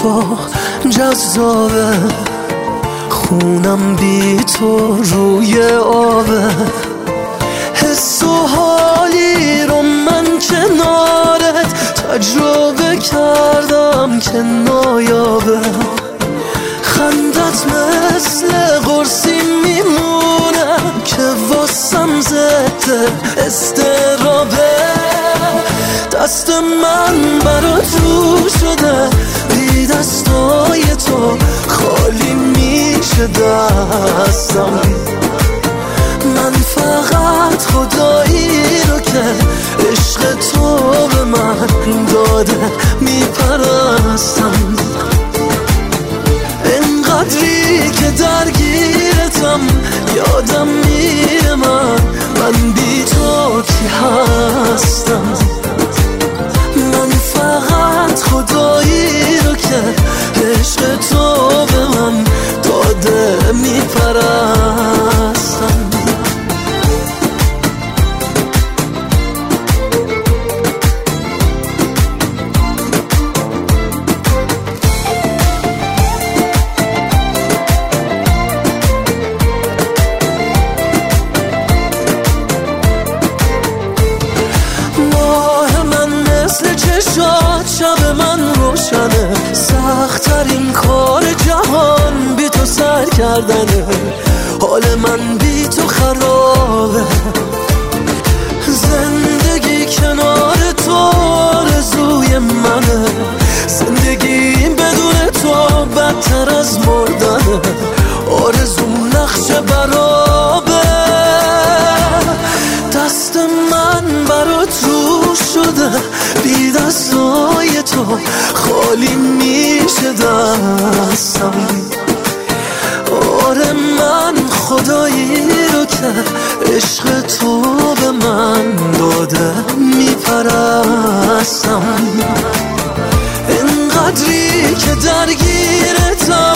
تو جذابه، خونم بی تو روی آبه. حس و حالی رو من کنارت تجربه کردم که نایابه. خندت مثل قرصی میمونه که واسم ضد استرابه. دست من برا تو شده، بی دستای تو خالی میشه دستم. من فقط خدایی رو که عشق تو به من داده میپرستم. اینقدری که درگیرتم یادم میره من بی تو کی هستم. من فقط خدایی رو که عشق تو به من داده میپرستم. شب من روشنه، سخت‌ترین کار جهان بی تو سر کردنه. حال من بی تو خرابه، زندگی کنار تو آرزوی منه. زندگی بدون تو بدتر از مردنه، آرزوم نقش برابه. دست من برا تو شده، بی دستای تو خالی میشه دستم. آره من خدایی رو که عشق تو به من داده میپرستم. اینقدری که درگیرتم